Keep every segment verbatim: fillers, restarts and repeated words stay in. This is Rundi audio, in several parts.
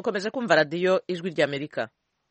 mukomeje kumva radiyo ijwi ry'Amerika.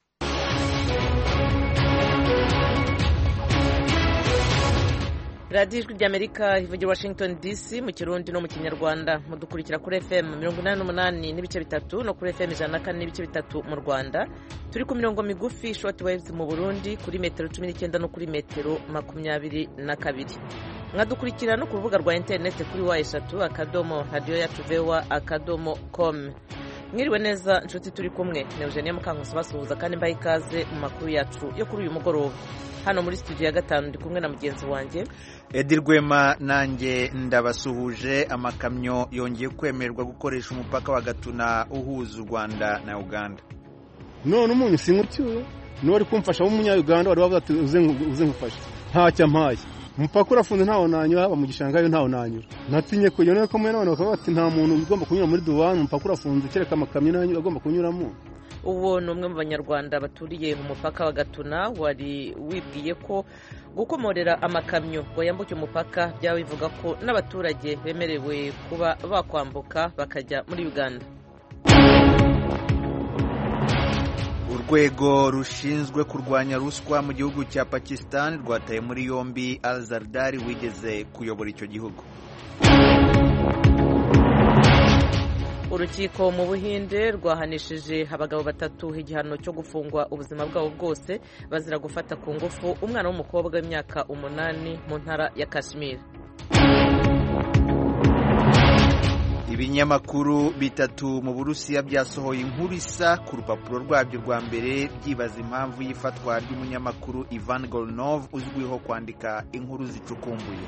radiyo ijwi ry'Amerika ivugira Washington D C mu Kirundi no mu Kinyarwanda. Mudukurikira kuri F M mirongo inani n'umunani n'ibice bitatu no kuri F M ijana na kane n'ibice bitatu mu Rwanda. Turi ku mirongo migufi short waves mu Burundi kuri metero cumi n'icyenda no kuri metero makumyabiri na kabiri. Mwadukurikira no ku rubuga rwa interineti kuri wa eshatu akadomo radiyo yacu vewa akadomo com. Mwiriwe neza nshuti, turi kumwe na Eugenie Mukankusi basuhuza kandi mbaye ikaze mu makuru yacu yo kuri uyu mugoroba. Hano muri studio ya gatanu ndi kumwe na mugenzi wanjye Edi Rwema, nanjye ndabasuhuje. Amakamyo yongeye kwemererwa gukoresha umupaka wa Gatuna uhuza u Rwanda na Uganda. none umuntu singutyuye nori kumfasha w'umunya-Uganda wari wavuze ati uze ngufasha ntacyo mpaye. Umupaka urafunze ntawo nanyura, haba mu gishanga yo ntawo nanyura. Natinye kujya none ko mwe none bakaba bati nta muntu ugomba kunyura muri duwani, umupaka urafunze kereka amakamyo nanyura agomba kunyuramo. Uwo ni umwe mu banyarwanda baturiye mu mupaka wa Gatuna wari wibwiye ko gukomorera amakamyo ngo yambuke umupaka byaba bivuga ko n'abaturage bemerewe kuba bakwambuka bakajya muri Uganda. Urwego rushinzwe kurwanya ruswa mu gihugu cya Pakistan rwataye muri yombi Al-Zardari wigeze kuyobora icyo gihugu. Urukiko mu Buhinde rwahanishije abagabo batatu igihano cyo gufungwa ubuzima bwabo bwose bazira gufata ku ngufu umwana w'umukobwa w'imyaka umunani mu ntara ya Kashmir. Ibinyamakuru bitatu mu Burusiya byasohoye inkuru isa ku rupapuro rwabyo rwa mbere byibaza impamvu y'ifatwa ry'umunyamakuru Ivan Golunov uzwiho kwandika inkuru zicukumbuye.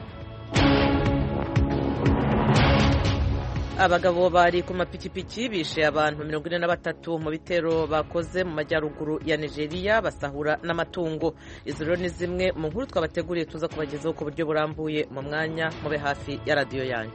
Abagabo bari ku mapikipiki bishe abantu mirongo ine na batatu mu bitero bakoze mu majyaruguru ya Nigeria basahura n'amatungo. Izo rero ni zimwe mu nkuru twabateguriye tuza kubagezaho ku buryo burambuye mu mwanya, mube hafi ya radiyo yanyu.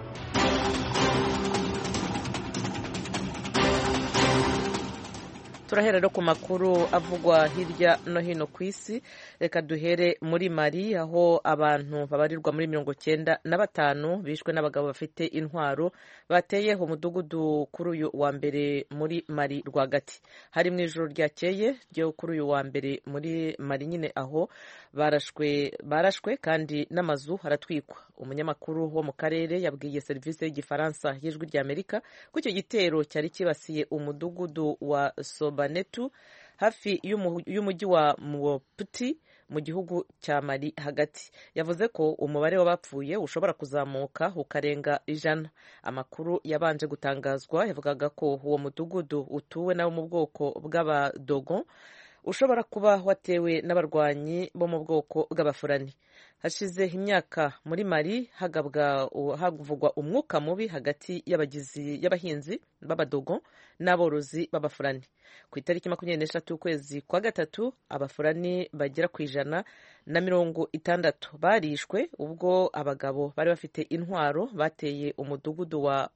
Turahera rero ku makuru avugwa hirya no hino ku isi. Reka duhere muri Mali, aho abantu babarirwa muri mirongo cyenda na batanu bishwe n'abagabo bafite intwaro bateye umudugudu kuri uyu wa mbere muri Mali rwagati. Hari mu ijoro ryakeye ryo kuri uyu wa mbere muri Mali nyine, aho barashwe barashwe kandi n'amazu haratwikwa. Umunyamakuru wo mu karere yabwiye serivisi y'igifaransa y'ijwi ry'Amerika ko icyo gitero cyari kibasiye umudugudu wa Sobanetu hafi y'umujyi wa Mopti mu gihugu cya Mali hagati. Yavuze ko umubare w'abapfuye ushobora kuzamuka ukarenga ijana. Amakuru yabanje gutangazwa yavugaga ko uwo mudugudu utuwe nabo mu bwoko bw'abadogon ushobora kuba watewe n'abarwanyi bo mu bwoko bw'abafurani. Hashize imyaka muri Mali hagabwa havugwa umwuka mubi hagati y'abagizi y'abahinzi b'abadogon n'aborozi b'abafurani. Ku itariki makumyabiri n'eshatu y'ukwezi kwa gatatu abafurani bagera ku ijana na mirongo itandatu barishwe ubwo abagabo bari bafite intwaro bateye umudugudu wa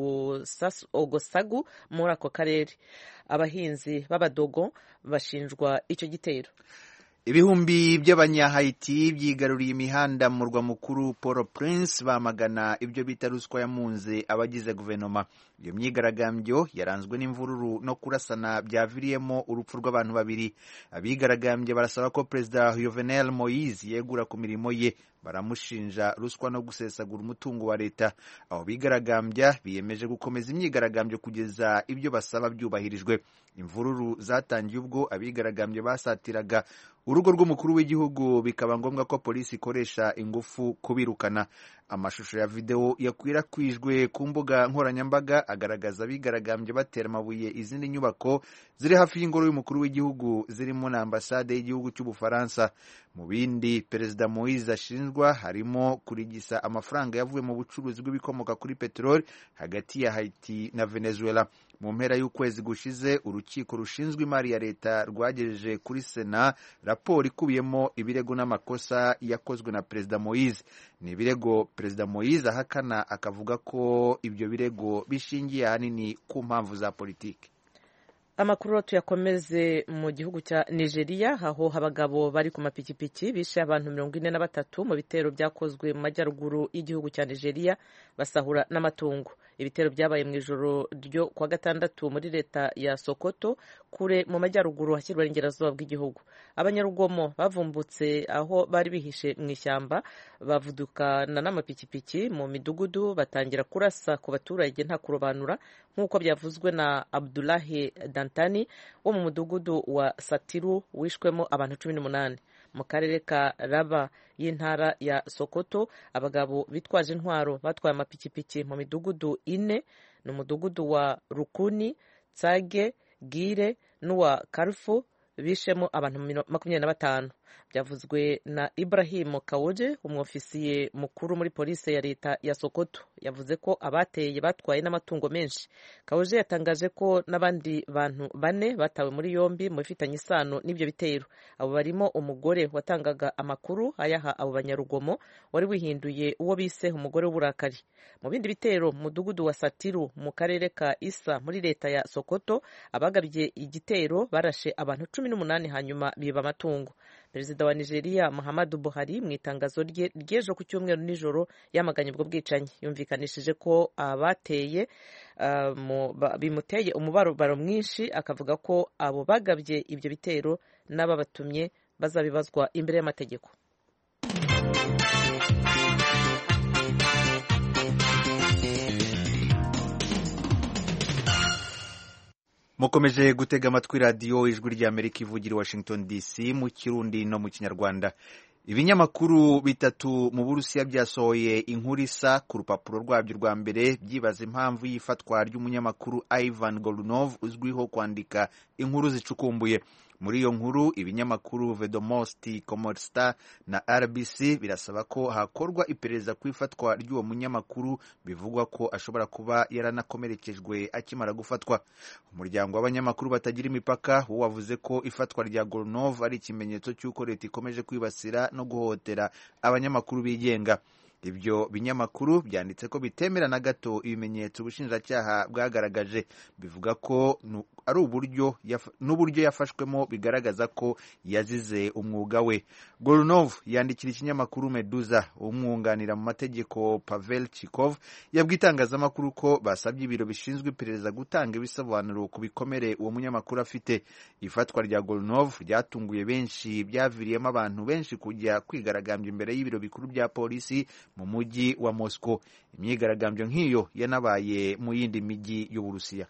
Ogosagu muri ako karere. Abahinzi b'abadogon bashinjwa icyo gitero. Ibihumbi by'abanyahayiti byigaruriye imihanda mu murwa mukuru Port-au-Prince bamagana ibyo bita ruswa yamunze abagize guverinoma. Iyo myigaragambyo yaranzwe n'imvururu no kurasana byaviriyemo urupfu rw'abantu babiri. Abigaragambye barasaba ko Perezida Jovenel Moise yegura ku mirimo ye. Baramushinja ruswa no gusesagura umutungo wa leta. Aho bigaragambya biyemeje gukomeza imyigaragambyo kugeza ibyo basaba byubahirijwe. Imvururu zatangiye ubwo abigaragambye basatiraga urugo rw'umukuru w'igihugu, bikaba ngombwa ko polisi ikoresha ingufu kubirukana. Amashusho ya video yakwirakwijwe ku mbuga nkoranyambaga agaragaza abigaragambye batera amabuye izindi nyubako ziri hafi y'ingoro y'umukuru w'igihugu zirimo na ambasade y'igihugu cy'Ubufaransa. Mu bindi Perezida Moise ashinjwa harimo kurigisa amafaranga yavuye mu bucuruzi bw'ibikomoka kuri peteroli hagati ya Haiti na Venezuela. Mu mpera y'ukwezi gushize urukiko rushinzwe imari ya leta rwagejeje kuri Sena raporo ikubiyemo ibirego n'amakosa yakozwe na Perezida Moise. Ni ibirego Perezida Moise ahakana, akavuga ko ibyo birego bishingiye ahanini ku mpamvu za politiki. Amakuru tuyakomeze mu gihugu cya Nigeria, aho abagabo bari ku mapikipiki bishe abantu mirongo ine na batatu mu bitero byakozwe mu majyaruguru y'igihugu cya Nigeria basahura n'amatungo. Ibitero byabaye mu ijoro ryo kwa gatandatu muri leta ya Sokoto, kure mu majyaruguru hashyirwa n'ingerazuba bw'igihugu. Abanyarugomo bavumbutse aho bari bihishe mu ishyamba, bavudukana n'amapikipiki mu midugudu batangira kurasa ku baturage nta kurobanura, nk'uko byavuzwe na Abdullahi Dantani wo mu mudugudu wa Satiru wishwemo abantu cumi n'umunani. Mu karere ka Raba y'intara ya Sokoto, abagabo bitwaje intwaro batwaye amapikipiki mu midugudu ine, ni umudugudu wa Rukuni, Tsage, Gire n'uwa Karufu, bishemo abantu makumyabiri na batanu. Byavuzwe na Ibrahim Kawoje, umwofisiye mukuru muri polisi ya leta ya Sokoto. Yavuze ko abateye batwaye n'amatungo menshi. Kawoje yatangaje ko n'abandi bantu bane batawe muri yombi mu bifitanye isano n'ibyo bitero. Abo barimo umugore watangaga amakuru ayaha abo banyarugomo, wari wihinduye uwo bise umugore w'uburakari. Mu bindi bitero mu mudugudu wa Satiru mu karere ka Isa muri leta ya Sokoto, abagabye igitero barashe abantu cumi n'umunani hanyuma biba amatungo. Perezida wa Nigeria Muhammadu Buhari mu itangazo rye ry'ejo ku cyumweru nijoro yamaganye ubwo bwicanyi. Yumvikanishije ko abateye uh, bimuteye umubabaro mwinshi, akavuga ko abo bagabye ibyo bitero n'ababatumye bazabibazwa imbere y'amategeko. Mukomeje gutega amatwi radiyo ijwi ry'Amerika ivugira i Washington D C mu Kirundi no mu Kinyarwanda. Ibinyamakuru bitatu mu Burusiya byasohoye inkuru isa ku rupapuro rwabyo rwa mbere byibaza impamvu y'ifatwa ry'umunyamakuru Ivan Golunov uzwiho kwandika inkuru zicukumbuye. Muri iyo nkuru ibinyamakuru Vedomosti, Komorsta na R B C birasaba ko hakorwa iperereza ku ifatwa ry'uwo munyamakuru, bivugwa ko ashobora kuba yaranakomerekejwe akimara gufatwa. Umuryango w'abanyamakuru batagira imipaka wo wavuze ko ifatwa rya Golunov ari ikimenyetso cy'uko leta ikomeje kwibasira no guhohotera abanyamakuru bigenga. Ibyo binyamakuru byanditse ko bitemera na gato ibimenyetso ubushinjacyaha bwagaragaje, bivuga ko ari uburyo n'uburyo yafashwemo bigaragaza ko yazize umwuga we. Golunov yandikira ikinyamakuru Meduza, umwunganira mu mategeko Pavel Chikov yabwiye itangazamakuru ko basabye ibiro bishinzwe iperereza gutanga ibisobanuro ku bikomere uwo munyamakuru afite. Ifatwa rya Golunov ryatunguye benshi, byaviriyemo abantu benshi kujya kwigaragambya imbere y'ibiro bikuru bya polisi mu mujyi wa Moscow. Imyigaragambyo nk'iyo yanabaye mu yindi mijyi y'Uburusiya.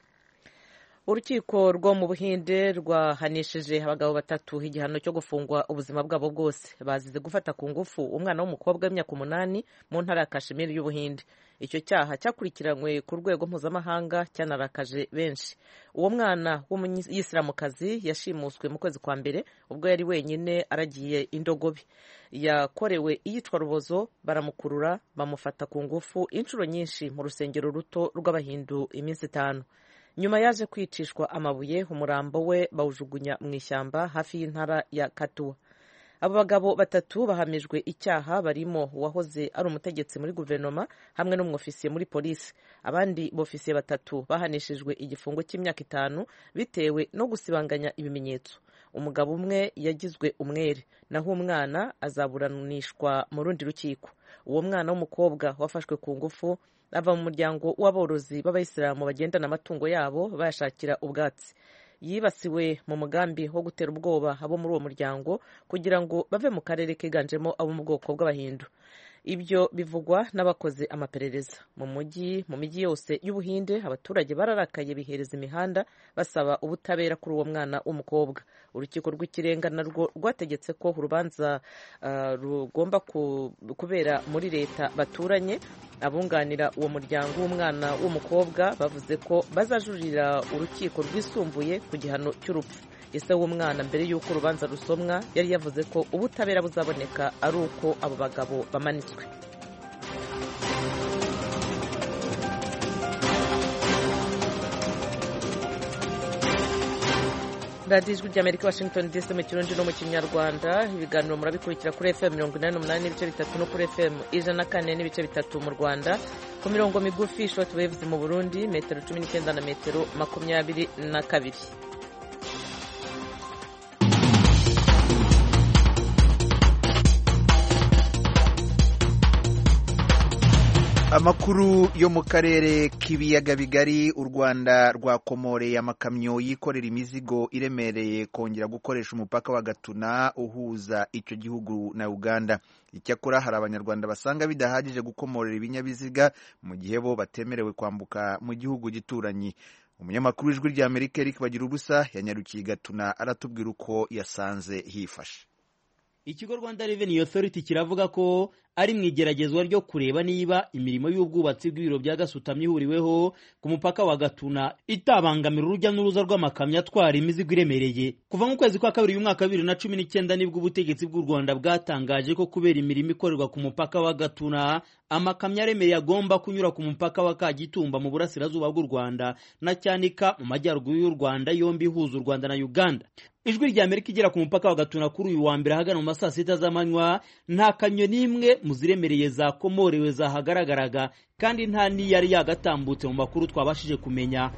Urukiko rwo mu Buhinde rwahanishije abagabo batatu igihano cyo gufungwa ubuzima bwabo bwose bazize gufata ku ngufu umwana w'umukobwa w'imyaka umunani mu ntara ya Kashmir y'Ubuhinde. Icyo cyaha cyakurikiranywe ku rwego mpuzamahanga cyanarakaje benshi. Uwo mwana w'umuyisilamukazi yashimuswe mu kwezi kwa mbere ubwo yari wenyine aragiye indogobe. Yakorewe iyicwa rubozo, baramukurura bamufata ku ngufu inshuro nyinshi mu rusengero ruto rw'Abahindu iminsi itanu. Nyuma yaje kwicishwa amabuye, umurambo we bawujugunya mu ishyamba hafi y'intara ya Katua. Abo bagabo batatu bahamijwe icyaha barimo uwahoze ari umutegetsi muri guverinoma hamwe n'umwofisiye muri polisi. Abandi bofisiye batatu bahanishijwe igifungo cy'imyaka itanu bitewe no gusibanganya ibimenyetso. Umugabo umwe yagizwe umwere, naho umwana azaburanishwa mu rundi rukiko. Uwo mwana w'umukobwa wafashwe ku ngufu ava mu muryango w'aborozi b'abayisilamu bagendana amatungo yabo bayashakira ubwatsi. Yibasiwe mu mugambi wo gutera ubwoba abo muri uwo muryango kugira ngo bave mu karere kiganjemo abo mu bwoko bw'Abahindu. Ibyo bivugwa n'abakoze amaperereza. Mu mujyi mu mijyi yose y'Ubuhinde abaturage bararakaye bihereza imihanda basaba ubutabera kuri uwo mwana w'umukobwa. Urukiko rw'ikirenga narwo rwategetse ko urubanza uh, rugomba ku, kubera muri leta baturanye. Abunganira uwo muryango w'umwana w'umukobwa bavuze ko bazajurira urukiko rwisumbuye ku gihano cy'urupfu. Ese w'umwana mbere y'uko urubanza rusomwa yari yavuze ko ubutabera buzaboneka ari uko abo bagabo bamanitswe. radiyo ijwi ry'Amerika Washington D C mu Kirundi no mu Kinyarwanda. Ibiganiro murabikurikira kuri F M mirongo inani n'umunani n'ibice bitatu no kuri F M ijana na kane n'ibice bitatu mu Rwanda, ku mirongo migufi short waves mu Burundi metero cumi n'icyenda na metero makumyabiri na kabiri. Amakuru yo mu karere k'ibiyaga bigari, u Rwanda rwakomoreye amakamyo yikorera imizigo iremereye kongera gukoresha umupaka wa Gatuna uhuza icyo gihugu na Uganda. Icyakora hari abanyarwanda basanga bidahagije gukomorera ibinyabiziga mu gihe bo batemerewe kwambuka mu gihugu gituranyi. Umunyamakuru w'Ijwi ry'Amerika Eric Bagirubusa yanyarukiye Gatuna aratubwira uko yasanze hifashe. Ikigo Rwanda Revenue Authority kiravuga ko ari mu igeragezwa ryo kureba niba imirimo y'ubwubatsi bw'ibiro bya Gasutamo ihuriweho ku mupaka wa Gatuna itabangamira urujya n'uruza rw'amakamyo atwara imizigo iremereye. Kuva mu kwezi kwa kabiri y'umwaka wa bibiri na cumi n'icyenda nibwo ubutegetsi bw'u Rwanda bwatangaje ko kubera imirimo ikorerwa ku mupaka wa Gatuna, amakamyo aremereye agomba kunyura ku mupaka wa Kagitumba mu burasirazuba bw'u Rwanda na Cyanika mu majyaruguru y'u Rwanda, yombi ihuza u Rwanda na Uganda. Ijwi ry'Amerika igera ku mupaka wa Gatuna kuri uyu wa mbere ahagana mu masaa sita z'amanywa, nta kamyo n'imwe mu ziremereye zakomorewe zahagaragaraga, kandi nta n'iyari yagatambutse mu makuru twabashije kumenya.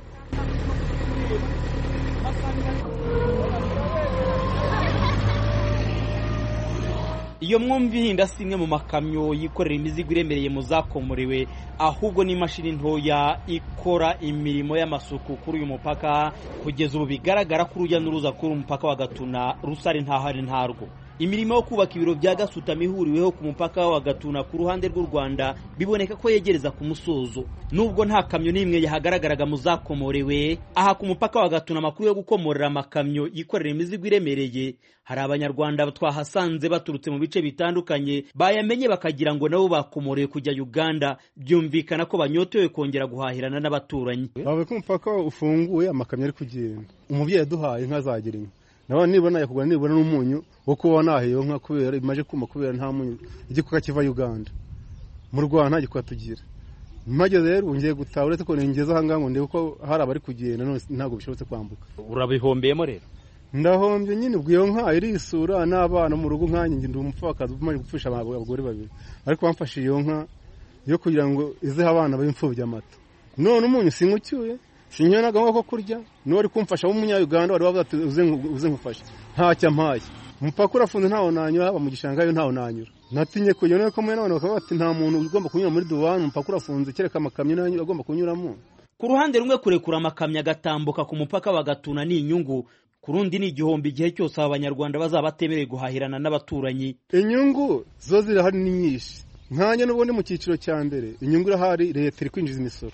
Iyo mwumva ihinda si imwe mu makamyo yikorera imizigo iremereye mu zakomorewe, ahubwo ni imashini ntoya ikora imirimo y'amasuku kuri uyu mupaka. Kugeza ubu bigaragara ko urujya n'uruza kuri umupaka wa Gatuna rusari ntahari ntarwo. Imirimo yo kubaka ibiro bya Gasutamo ihuriweho ku mupaka wa Gatuna ku ruhande rw'u Rwanda biboneka ko yegereza ku musozo, nubwo nta kamyo n'imwe yahagaragaraga mu zakomorewe. Aha ku mupaka wa Gatuna amakuru yo gukomorera amakamyo yikorera imizigo iremereye, hari abanyarwanda twahasanze baturutse mu bice bitandukanye bayamenye bakagira ngo nabo bakomorewe kujya Uganda. Byumvikana ko banyotewe kongera guhahirana n'abaturanyi. Bavuye ko umupaka ufunguye amakamyo ari kugenda, umubyeyi yaduhaye inka zagira inka, nawe nibona yakugura nibona n'umunyu wo kuba nahiyo nka kubera imaje kuma kubera nta munyu igikuka kiva Uganda. Mu Rwanda nta gikuka tugira. Mageze rero ngiye gutaha uretse ko ningeze aha ngaho ndebe ko hari abari kugenda none ntago bishobotse kwambuka. Urabihombeyemo rero? Ndahombye nyine ubwo iyo nka irisura n'abana mu rugo nkanye ndi umupfakazi umaze gupfusha abagore babiri, ariko bamfashe iyo nka yo kugira ngo ize abana b'imfubyi amata. None umunyu sinkucyuye sinyana gahwa ko kurya, nori kumfasha w'umunya Uganda wari wavuze ati uze uze nkufasha, ntacyo mpaye. Umupaka urafunze ntawo nanyura, haba mu gishanga yo ntawo nanyura. Natinye ko yone ko mwene bakaba bati nta muntu ugomba kunyura muri duwani, umupaka urafunze kereka amakamyo n'anyura agomba kunyuramo. Ku ruhande rumwe kurekura amakamyo agatambuka ku mupaka wa Gatuna ni inyungu, ku rundi ni igihombo igihe cyose abanyarwanda bazaba batemereye guhahirana n'abaturanyi. Inyungu zo zirahari ni nyinshi, nkanye n'ubundi mu cyiciro cya mbere inyungu irahari, leta iri kwinjiza imisoro,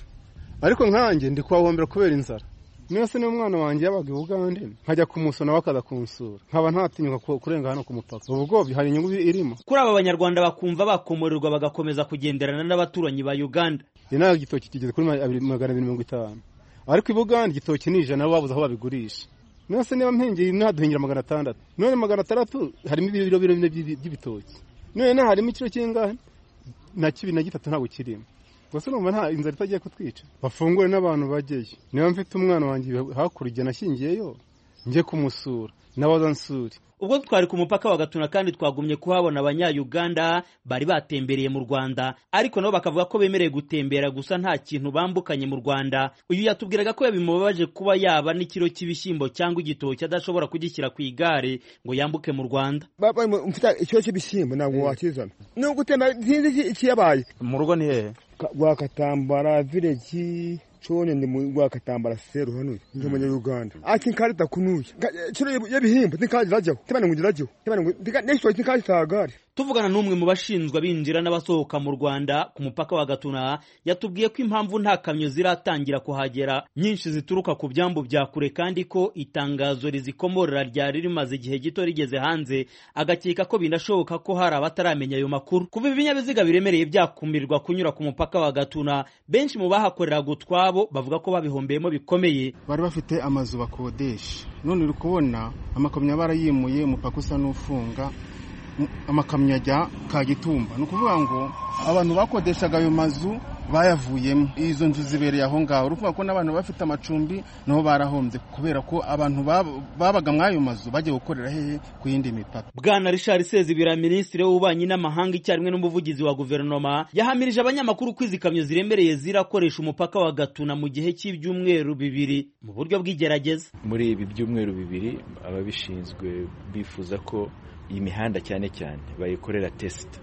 ariko nkanjye ndi kwahombera kubera inzara. Nese n'umwana wanjye yabaga Uganda nkajya kumusona bakaza kunsura, nkaba ntatinyuka kurenga hano ku mupaka. Ubwo hari inyungu irimo kuri aba banyarwanda bakumva bakomorerwa bagakomeza kugenderana n'abaturanyi ba Uganda. Ina igitoki kigeze kuri magana abiri mirongo itanu, ariko i Buganda igitoki ni ijana babuze aho babigurisha. Nese niba mpengeye naduhingira magana atandatu, none magana atandatu harimo ibiro biro by'ibitoki, none harimo ikiro kingahe na kibi na gitatu ntabwo kirimo. Gusa numva nta inzara itagiye kutwica, bafungure n'abantu bagiye. Niba mfite umwana wanjye hakurya nashingiyeyo ngiye kumusura n'abazansuri. Ubwo twari ku mupaka wa Gatuna kandi twagumye kuhabona abanya-Uganda bari batembereye mu Rwanda, ariko nabo bakavuga ko bemereye gutembera gusa nta kintu bambukanye mu Rwanda. Uyu yatubwiraga ko yabimubabaje kuba yaba n'ikiro cy'ibishyimbo cyangwa igitoki adashobora kugishyira ku igare ngo yambuke mu Rwanda. Baba mfite ikiro cy'ibishyimbo ntabwo wakizana, no gutema ntinzi ikiyabaye. Mu rugo ni hehe? Rwakatambara village chone ndi mu Rwakatambara seru hano ndi mu Uganda. Aki karita kunuye kiro y'ibihimbo ndikaje rajyo tebana ngo rajyo tebana ngo next week ndikaje tagari. Tuvugana n'umwe mu bashinzwe abinjira n'abasohoka mu Rwanda ku mupaka wa Gatuna, yatubwiye ko impamvu nta kamyo ziratangira kuhagera nyinshi zituruka ku byambu bya kure, kandi ko itangazo rizikomorera ryari rimaze igihe gito rigeze hanze, agakeka ko binashoboka ko hari abataramenya ayo makuru. Kuva ibinyabiziga biremereye byakumirwa kunyura ku mupaka wa Gatuna, benshi mu bahakorera gutwabo bavuga ko babihombeyemo bikomeye. Bari bafite amazu bakodesha, none uri kubona amakamyo barayimuye, umupaka usa n'ufunga, amakamyo ajya Kagitumba. Ni ukuvuga ngo abantu bakodeshaga ayo mazu bayavuyemo, izo nzu zibereye aho ngaho. Uruvuga ko n'abantu bafite amacumbi nabo barahombye kubera ko abantu babaga mw'ayo mazu bagiye gukorera hehe ku yindi mipaka. Bwana Richard Sezibera, minisitiri w'ububanyi n'amahanga icyarimwe n'umuvugizi wa guverinoma, yahamirije abanyamakuru ko izi kamyo ziremereye zirakoresha umupaka wa Gatuna mu gihe cy'ibyumweru bibiri mu buryo bw'igerageza. Muri ibi byumweru bibiri ababishinzwe bifuza ko iyi mihanda cyane cyane bayikorera test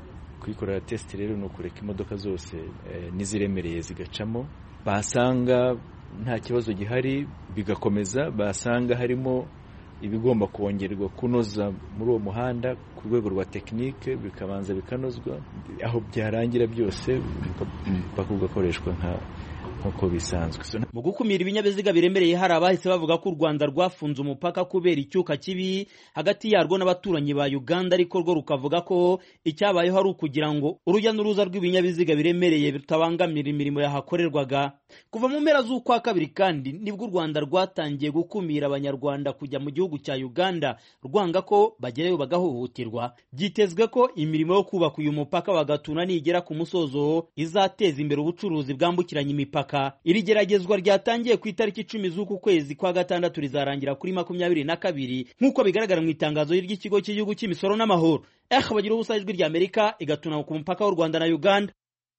kuyikorera test rero ni ukureka imodoka zose eh, n'iziremereye zigacamo, basanga nta kibazo gihari bigakomeza, basanga harimo ibigomba kongerwa kunoza muri uwo muhanda ku rwego rwa tekinike bikabanza bikanozwa, aho byarangira byose bakugakoreshwa nka nkuko bisanzwe. Mu gukumira ibinyabiziga biremereye hari abahise bavuga ko u Rwanda rwafunze umupaka kubera icyuka kibi hagati yarwo n'abaturanyi ba Uganda, ariko rwo rukavuga ko icyabayeho ari ukugira ngo urujya n'uruza rw'ibinyabiziga biremereye bitabangamira imirimo yahakorerwaga. Kuva mu mpera z'ukwa kabiri kandi nibwo u Rwanda rwatangiye gukumira abanyarwanda kujya mu gihugu cya Uganda rwanga ko bagerayo bagahohoterwa. Byitezwe ko imirimo yo kubaka uyu mupaka wa Gatuna nigera ku musozo izateza imbere ubucuruzi bwambukiranya imipaka. Iri geragezwa ryatangiye ku itariki icumi z'uku kwezi kwa gatandatu rizarangira kuri makumyabiri na kabiri nk'uko bigaragara mu itangazo ry'ikigo cy'igihugu cy'imisoro n'amahoro. Eh bagira ubusa ijwi rya Amerika igatuna ku mupaka w'u Rwanda na Uganda.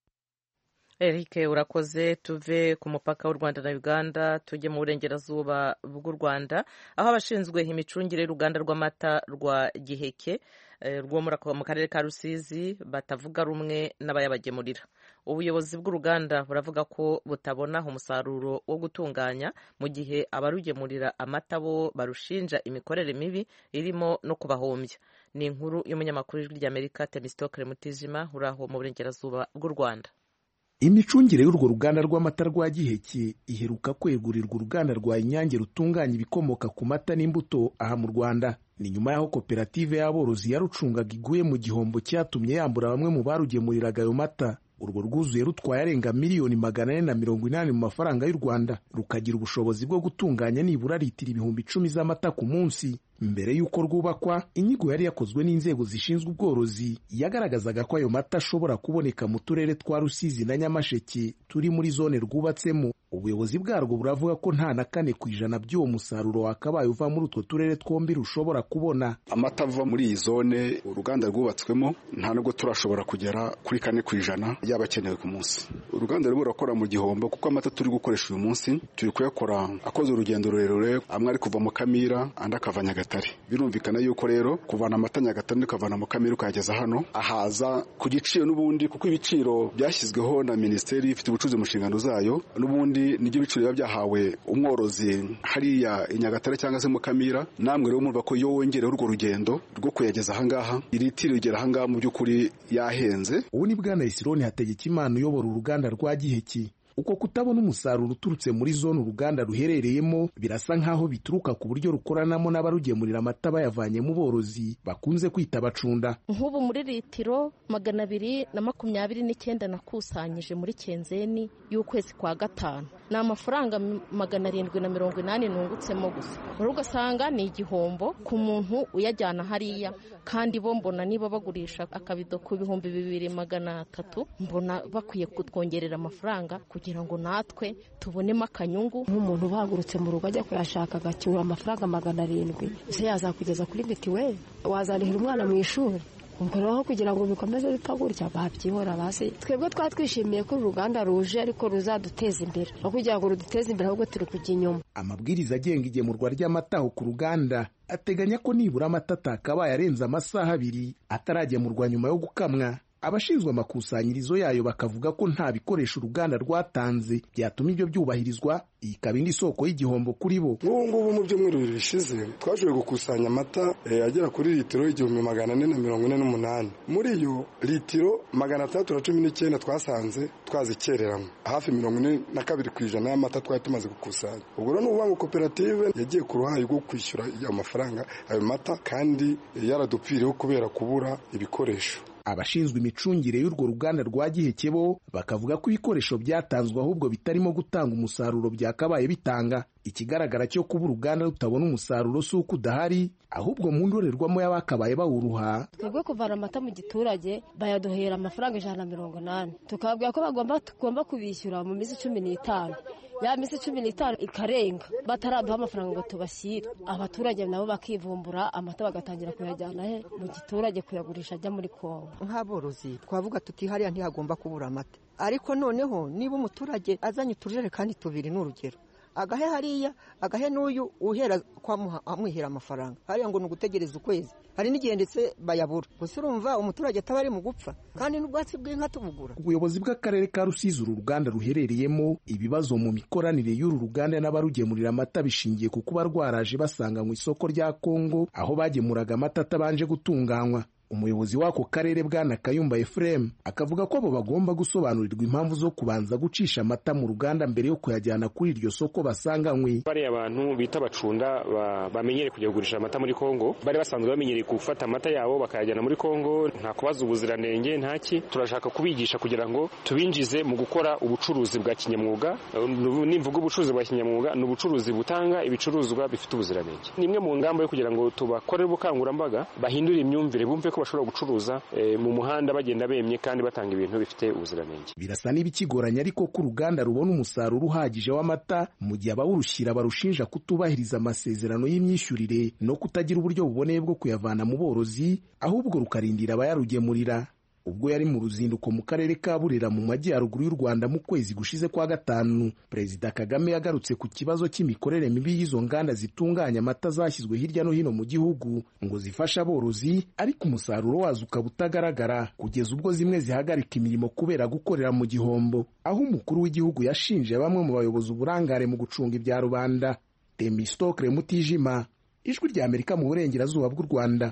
Eric urakoze. Tuve ku mupaka w'u Rwanda na Uganda tujye mu burengerazuba bw'u Rwanda aho abashinzwe imicungire y'uruganda rw'amata rwa Giheke rwo mu karere ka Rusizi batavuga rumwe n'abayabagemurira. Ubuyobozi bw'uruganda buravuga ko butabona umusaruro wo gutunganya mu gihe abarugemurira amata bo barushinja imikorere mibi irimo no kubahombya. Ni inkuru y'umunyamakuru w'ijwi ry'Amerika Temistokle Mutijima uri aho mu burengerazuba bw'u Rwanda. Imicungire y'urwo ruganda rw'amata rwa Giheke iheruka kwegurirwa uruganda rwa Inyange rutunganya ibikomoka ku mata n'imbuto aha mu Rwanda. Ni nyuma y'aho koperative y'aborozi yarucungaga iguye mu gihombo cyatumye yambura bamwe mu barugemuriraga ayo mata. Urwo rwuzuye rutwaye arenga miliyoni magana ane na mirongo inani mu mafaranga y'u Rwanda, rukagira ubushobozi bwo gutunganya nibura litiro ibihumbi icumi z'amata ku munsi. Mbere y'uko rwubakwa, inyigo yari yakozwe n'inzego zishinzwe ubworozi yagaragazaga ko ayo mata ashobora kuboneka mu turere twa Rusizi na Nyamasheke turi muri zone rwubatsemo. Ubuyobozi bwarwo buravuga ko nta na kane ku ijana by'uwo musaruro wakabaye uva muri utwo turere twombi rushobora kubona. Amata ava muri iyi zone uruganda rwubatswemo nta nubwo turashobora kugera kuri kane ku ijana yaba akenewe ku munsi. Uruganda rwo rurakora mu gihombo kuko amata turi gukoresha uyu munsi turi kuyakora akoze urugendo rurerure, amwe ari kuva mu Kamira andi akava Nyagatare. Birumvikana yuko rero kuvana amata Nyagatare ukavana mu Kamira ukageza hano ahaza ku giciro n'ubundi, kuko ibiciro byashyizweho na minisiteri ifite ubucuruzi mu nshingano zayo, n'ubundi nibyo biciro biba byahawe umworozi hariya i Nyagatare cyangwa se mu Kamira. Namwe rero murva ko iyo wongereho urwo rugendo rwo kuyageza ahangaha iritiro rigera ahangaha mu by'ukuri yahenze. Ubu ni Bwana Isironi Hategekimana uyobora uruganda rwa Giheke. Uko kutabona umusaruro uturutse muri zone uruganda ruherereyemo birasa nk'aho bituruka ku buryo rukoranamo n'abarugemurira amata bayavanye mu borozi bakunze kwita abacunda. Nk'ubu muri litiro magana abiri na makumyabiri n'icyenda nakusanyije muri Kenzeni y'ukwezi kwa gatanu, ni amafaranga magana arindwi na mirongo inani nungutsemo gusa. Ugasanga ni igihombo ku muntu uyajyana hariya, kandi bo mbona niba bagurisha akabido ku bihumbi bibiri magana atatu mbona bakwiye kutwongerera amafaranga kugira ngo natwe tubonemo akanyungu. Nk'umuntu bahagurutse mu rugo ajya kuyashaka agacyura amafaranga magana arindwi, ese yazakugeza kuri mitiweli, wazarihira umwana mu ishuri. Ubwo rero kugira ngo bikomeze bipfa gutya babyihora basi. Twebwe twa twishimiye ko uruganda ruje ariko ruzaduteza imbere, aho kugira ngo ruduteze imbere ahubwo turi kujya inyuma. Amabwiriza agenga igemurwa ry'amata ku ruganda ateganya ko nibura amata atakabaye arenze amasaha abiri ataragemurwa nyuma yo gukamwa. Abashinzwe amakusanyirizo yayo bakavuga ko nta bikoresho uruganda rwatanze byatuma ibyo byubahirizwa, iyi ikaba indi soko y'igihombo kuri bo. Ubu ngubu mu byumweru bibiri bishize twashoboye gukusanya amata eh, agera kuri litiro igihumbi magana ane na mirongo ine n'umunani. Muri yo litiro magana atandatu na cumi n'icyenda twasanze twazikereramo, hafi mirongo ine na kabiri ku ijana y'amata twari tumaze gukusanya. Ubwo rero n'ubuvuga ngo koperative yagiye ku ruhare rwo kwishyura ayo mafaranga ayo mata, kandi yaradupfiriyeho kubera kubura ibikoresho. Abashinzwe imicungire y'urwo ruganda rwa Giheke bo bakavuga ko ibikoresho byatanzwe ahubwo bitarimo gutanga umusaruro byakabaye bitanga. Ikigaragara cyo kuba uruganda rutabona umusaruro si uko udahari, ahubwo mu ndorerwamo y'abakabaye bawuruha. Twebwe kuvana amata mu giturage bayaduhera amafaranga ijana na mirongo inani, tukabwira ko bagomba tugomba kubishyura mu minsi cumi n'itanu. Ya minsi cumi n'itanu ikarenga bataraduha amafaranga ngo tubashyire, abaturage nabo bakivumbura amata bagatangira kuyajyana he mu giturage kuyagurisha ajya muri Kongo. Nk'aborozi twavuga tuti hariya ntihagomba kubura amata, ariko noneho niba umuturage azanye utujerekani tubiri n'urugero agahe hariya agahe n'uyu uhera kwamuha amwihera amafaranga hariya ngo nugutegereza ukwezi hari n'igihe ndetse bayabura gusa urumva umuturage atabari mu gupfa kandi n'ubwatsi bw'inka tubugura. Ubuyobozi bw'akarere ka Rusizi uru ruganda ruherereyemo ibibazo mu mikoranire y'uru ruganda n'abarugemurira amata bishingiye ku kuba rwaraje basanga mu isoko rya Kongo aho bagemuraga amata atabanje gutunganywa. Umuyobozi wako karere bwana Kayumba Ephraim akavuga ko abo bagomba gusobanurirwa impamvu zo kubanza gucisha amata mu ruganda mbere yo kuyajyana kuri iryo soko basanganywe. Bari abantu bita bacunda bamenyere kujya kugurisha amata muri Kongo, bari basanzwe bamenyere gufata amata yabo bakayajyana muri Kongo nta kubaza ubuziranenge ntaki. Turashaka kubigisha kugira ngo tubinjize mu gukora ubucuruzi bwa kinyamwuga. Nimvuga ubucuruzi bwa kinyamwuga ni ubucuruzi butanga ibicuruzwa bifite ubuziranenge. Nimwe mu ngamba yo kugira ngo tubakorere ubukangurambaga bahindure imyumvire bumve bashobora gucuruza e, mu muhanda bagenda bemye kandi batanga ibintu bifite ubuziranenge. Birasa n'ibikigoranye ariko ko uruganda rubona umusaruro uhagije w'amata mu gihe abawurushyira barushinja kutubahiriza amasezerano y'imyishyurire no kutagira uburyo buboneye bwo kuyavana mu borozi ahubwo rukarindira abayarugemurira. Ubwo yari mu ruzinduko mu karere ka Burera mu majyaruguru y'u Rwanda mu kwezi gushize kwa gatanu, Perezida Kagame yagarutse ku kibazo cy'imikorere mibi y'izo nganda zitunganya amata zashyizwe hirya no hino mu gihugu ngo zifasha aborozi, ariko umusaruro wazo ukaba utagaragara kugeza ubwo zimwe zihagarika imirimo kubera gukorera mu gihombo, aho umukuru w'igihugu yashinje bamwe mu bayobozi uburangare mu gucunga ibya rubanda. Temistokle Mutijima, Ijwi rya Amerika mu burengerazuba bw'u Rwanda.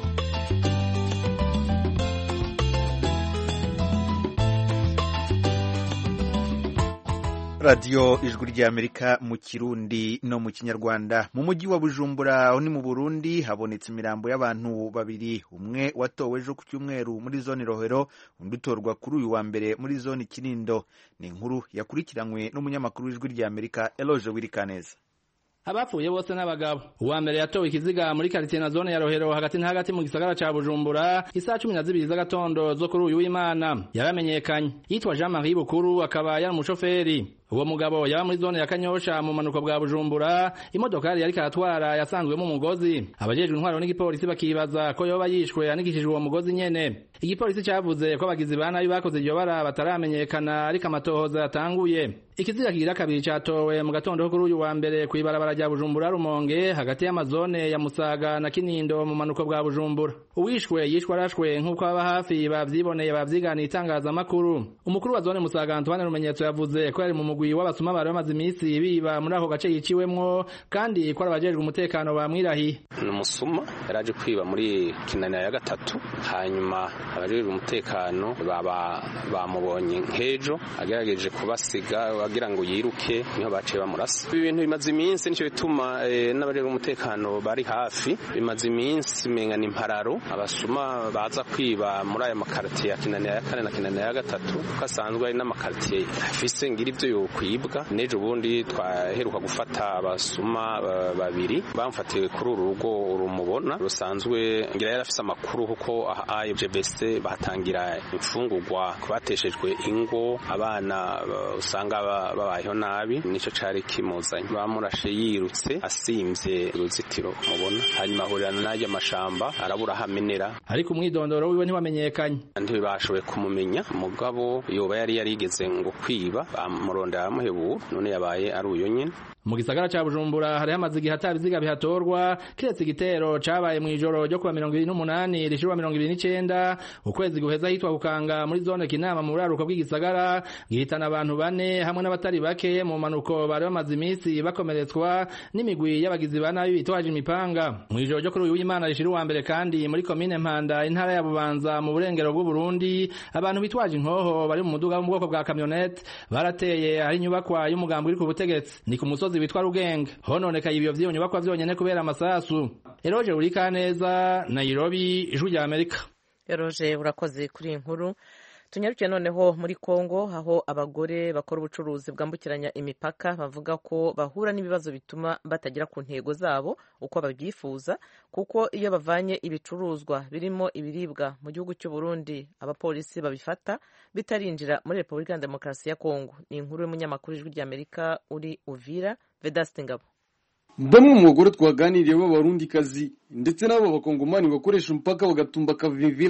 Radio Ijwi rya Amerika mu Kirundi no mu Kinyarwanda. Mu mujyi wa Bujumbura aho ni mu Burundi habonetse imirambo y'abantu babiri, umwe watowe ejo ku cyumweru muri zone Rohero, undi utorwa kuri uyu wa mbere muri zone Kinindo. Ni inkuru yakurikiranywe n'umunyamakuru w'Ijwi rya Amerika Eloge Wirikaneza. Abapfuye bose n'abagabo. Uwa mbere yatowe ikiziga muri quartier na zone ya Rohero hagati na hagati mu gisagara ca Bujumbura isaa cumi na zibiri z'agatondo zo kuri uyu w'Imana. Yaramenyekanye yitwa Jean Marie Bukuru, akaba yari umushoferi. Uwo mugabo yaba muri zone ya Kanyosha mu manuko bwa Bujumbura, imodokari yari karatwara yasanzwemo umugozi. Abajejwe intwaro n'igipolisi bakibaza ko yoba yishwe anikishijwe uwo mugozi nyene. Igipolisi cyavuze ko abagizi ba nabi bakoze iryo bara bataramenyekana, ariko amatohoza yatanguye. Ikiziga kigira kabiri cyatowe mu gatondo kuri uyu wa mbere kwibarabara rya Bujumbura Rumonge hagati y'amazone ya Musaga na Kinindo mu manuko bwa Bujumbura. Uwishwe yishwe arashwe nk'uko aba hafi bavyiboneye bavyiganiye itangazamakuru. Umukuru wa zone Musaga Antoine Rumenyetso yavuze ko yari mu mugwi w'abasuma bari bamaze iminsi biba muri ako gace yiciwemwo, kandi ko abajejwe umutekano bamwirahiye. Umusuma yaraje kwiba muri Kinanira ya gatatu, hanyuma abajejwe umutekano baba bamubonye nk'ejo agerageje kubasiga bagira ngo yiruke, niho baciye bamurasa. Ibintu bimaze iminsi nicyo bituma e, n'abajejwe umutekano bari hafi, bimaze iminsi menga n'impararo abasuma baza kwiba muri aya makartier ya Kinanira ya kane na Kinanira ya gatatu, kasanzwe ari n'amakartier afise ngira ivyo yo kwibwa. Nejo bundi twaheruka gufata abasuma babiri bamfatiwe kuri uru rugo urumubona rusanzwe, ngira yarafise amakuru kuko A F G B C batangira imfungurwa kubateshejwe ingo, abana usanga babayeho nabi, nico cari kimuzanye. Bamurashe yirutse asimvye uruzitiro mubona, hanyuma ahurira n'ajya amashamba arabura hamenera, ariko umwidondoro wiwe ntiwamenyekanye. Ntibashoboye kumumenya, mugabo yoba yari yarigeze ngo kwiba bamuronda yamuhebu, none yabaye ari uyo nyene. Mu gisagara ca Bujumbura hari hamaze igihe atabiziga bihatorwa, kiretse igitero cabaye mu ijoro ryo kuwa mirongo ibiri n'umunani rishirwa mirongo ibiri n'icenda ukwezi guheza hitwa Kukanga muri zone Kinama mu buraruko bw'igisagara, gihitana abantu bane hamwe n'abatari bake mu manuko bari bamaze iminsi bakomeretswa n'imigwi y'abagizi ba nabi bitwaje imipanga. Mu ijoro ryo kuri uyu w'Imana rishira uwa mbere kandi muri komine Mpanda intara ya Bubanza mu burengero bw'u Burundi, abantu bitwaje inkoho bari mu muduga mu bwoko bwa camionette barateye ari nyubakwa y'umugambi uri ku butegetsi ni ku musozi bitwa Rugenge. Hononekaye ibyo vyonye bakwa vyonyene kubera amasasu. Eroje Urikaneza, Nairobi, Ijwi rya Amerika. Eroje urakoze kuri inkuru. Tunyarukiye noneho muri Kongo aho abagore bakora ubucuruzi bwambukiranya imipaka bavuga ko bahura n'ibibazo bituma batagera ku ntego zabo uko babyifuza, kuko iyo bavanye ibicuruzwa birimo ibiribwa mu gihugu cy'u Burundi abapolisi babifata bitarinjira muri Repubulika ya Demokarasi ya Kongo. Ni inkuru y'umunyamakuru w'Ijwi rya Amerika uri Uvira, Vedaste Ngabo. Bamwe mu bagore twaganiriye b'abarundikazi ndetse n'abo bakongomani bakoresha umupaka bagatumba kavivira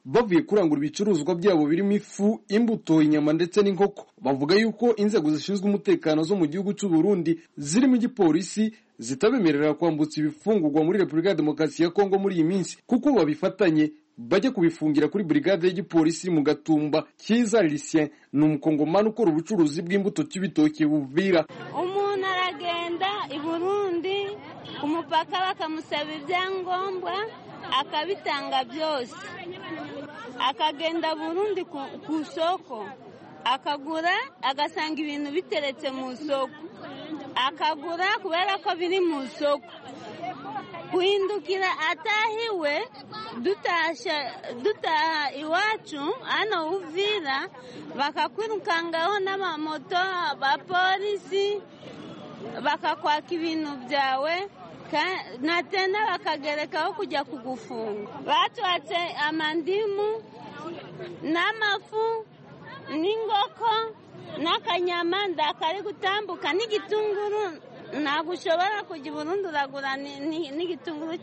bavuye kurangura ibicuruzwa byabo birimo ifu, imbuto, inyama ndetse n'inkoko. Bavuga yuko inzego zishinzwe umutekano zo mu gihugu cy'u Burundi zirimo igipolisi zitabemerera kwambutsa ibifungurwa muri Repubulika ya Demokarasi ya Kongo muri iyi minsi, kuko babifatanye bajya kubifungira kuri brigade y'igipolisi mu Gatumba. Kiza Lucien ni umukongomani ukora ubucuruzi bw'imbuto cy'ibitoki Uvira. Umuntu aragenda i Burundi ku mupaka bakamusaba ibyangombwa akabitanga byose, akagenda Burundi ku soko akagura, agasanga ibintu biteretse mu soko akagura kubera ko biri mu soko, guhindukira atahiwe dutasha dutaha iwacu hano Uvira bakakwirukangaho n'amamoto abapolisi bakakwaka ibintu byawe na tena bakagerekaho kujya kugufunga. Batwatse amandimu n'amafu n'ingoko n'akanyama ndakari gutambuka n'igitunguru. Ntabwo ushobora kujya i Burundi uragura n'igitunguru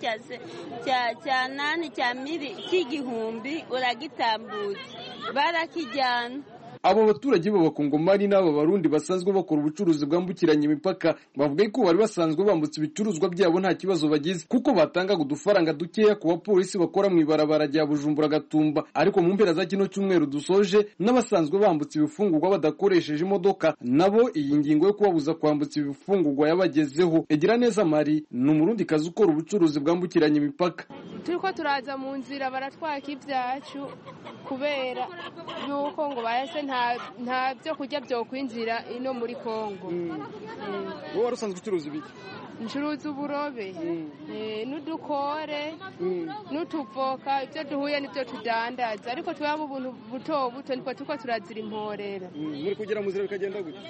cya nani cya miri cy'igihumbi uragitambutse barakijyana. Abo baturage b'abakongomani n'aba barundi basanzwe bakora ubucuruzi bwambukiranya imipaka bavuga ko bari basanzwe bambutse ibicuruzwa byabo nta kibazo bagize, kuko batangaga udufaranga dukeya ku bapolisi bakora mu ibarabara rya Bujumbura Gatumba. Ariko mu mpera za kino cyumweru dusoje, n'abasanzwe bambutse ibifungurwa badakoresheje imodoka nabo iyi ngingo yo kubabuza kwambutsa ibifungurwa yabagezeho. Egira neza Mari ni umurundi kazi ukora ubucuruzi bwambukiranya imipaka. Turiko turaza mu nzira baratwaka ibyacu kubera yuko ngo bahese nta byo kurya byo kwinjira ino muri Kongo. Wowe warusanzwe ucuruza ibiki? Ncuruza uburobe n'udukore n'utuvoka, ibyo duhuye n'ibyo tudandaza, ariko twaba ubuntu buto buto niko tuko turazira imporera. Muri kugera mu nzira bikagenda gute?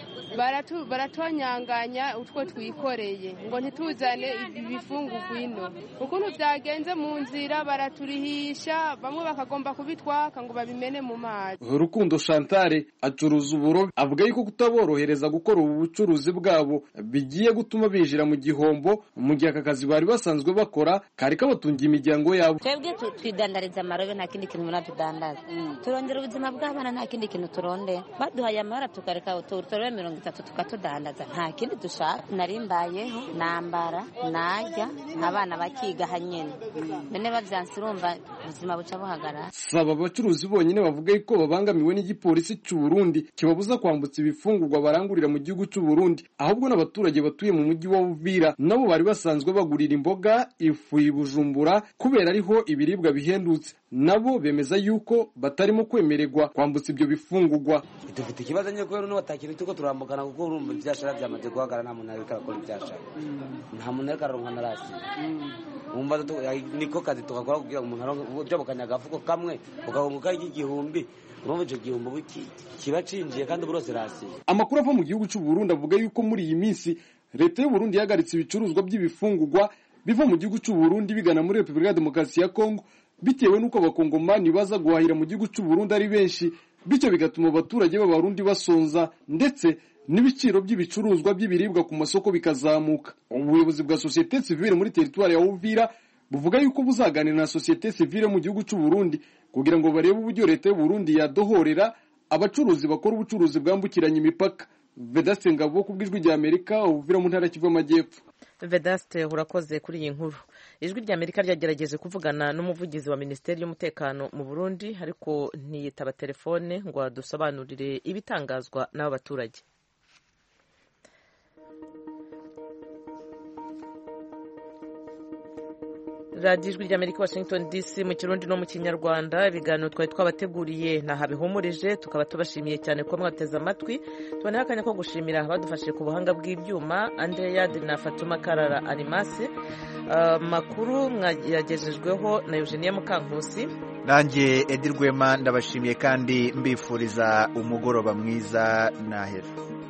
Baratu baratonyanganya utwo twikoreye ngo ntituzane ibifungurwa ino. Ukuntu byagenze mu nzira baraturihisha, bamwe bakagomba kubitwaka ngo babimene mu mazi. Rukundo Chantal acuruza uburobe, avuga yuko kutaborohereza gukora ubu bucuruzi bwabo bigiye gutuma bijira mu gihombo, mu gihe aka kazi bari basanzwe bakora kari kabatungiye imiryango yabo. Twebwe twidandariza amarobe nta kindi kintu muna tudandaza, turondera ubuzima bw'abana nta kindi kintu turonde. Baduhaye amahera tukareka utorobe mirongo itatu tukatudandaza, nta kindi dushaka. Narimbayeho nambara najya abana bakiga hanyene, none bavyanse urumva ubuzima buca buhagarara. Saba abacuruzi bonyine bavuga ko babangamiwe n'igipolisi cy'u Burundi kibabuza kwambutsa ibifungurwa barangurira mu gihugu cy'u Burundi, ahubwo n'abaturage batuye mu mujyi wa Uvira nabo bari basanzwe bagurira imboga, ifu y'Ibujumbura kubera ariho ibiribwa bihendutse. Nabo bemeza yuko batarimo kwemererwa kwambutsa ibyo bifungurwa. Dufite ikibazo nyine kubera n'abatakiri tuko turambukana kuko urumva ibyashara byamaze guhagara, nta muntu ariko akora ibyashara, nta muntu ariko aronka na rasi. Umva niko kazi tukakora kugira umuntu aronke uburyo bukanyaga afuko kamwe ukahunguka igihumbi. Urumva icyo gihumbi kiba cinjiye kandi burose rasi. Amakuru ava mu gihugu cy'u Burundi avuga yuko muri iyi minsi leta y'u Burundi yahagaritse ibicuruzwa by'ibifungurwa biva mu gihugu cy'u Burundi bigana muri Repubulika ya Demokarasi ya Kongo, bitewe n'uko abakongomani baza guhahira mu gihugu cy'u Burundi ari benshi, bityo bigatuma abaturage b'abarundi basonza ndetse n'ibiciro by'ibicuruzwa by'ibiribwa ku masoko bikazamuka. Ubuyobozi bwa societe civile muri teritwari ya Uvira buvuga yuko buzaganira na societe civile mu gihugu cy'u Burundi kugira ngo barebe uburyo leta y'u Burundi yadohorera abacuruzi bakora ubucuruzi bwambukiranya imipaka. Vedaste Ngabo ku bw'ijwi rya Amerika, Uvira mu ntara y'Kivu y'Amajyepfo. Vedaste urakoze kuri iyi nkuru. Ijwi rya Amerika ryagerageje kuvugana n'umuvugizi wa Minisiteri y'Umutekano mu Burundi ariko ntiyitaba telefone ngo adusobanurire ibitangazwa n'aba baturage. radiyo ijwi ry'Amerika Washington D C mu kirundi no mu kinyarwanda. Ibiganiro twari twabateguriye ntaha bihumurije, tukaba tubashimiye cyane ko mwateze amatwi. Tuboneho akanya ko gushimira abadufashije ku buhanga bw'ibyuma, Andrea na Fatuma Karara Arimasi. Uh, makuru mwagejejweho na Eugenia Mukankusi. Nanjye Edi Rwema ndabashimiye kandi mbifuriza umugoroba mwiza na hera.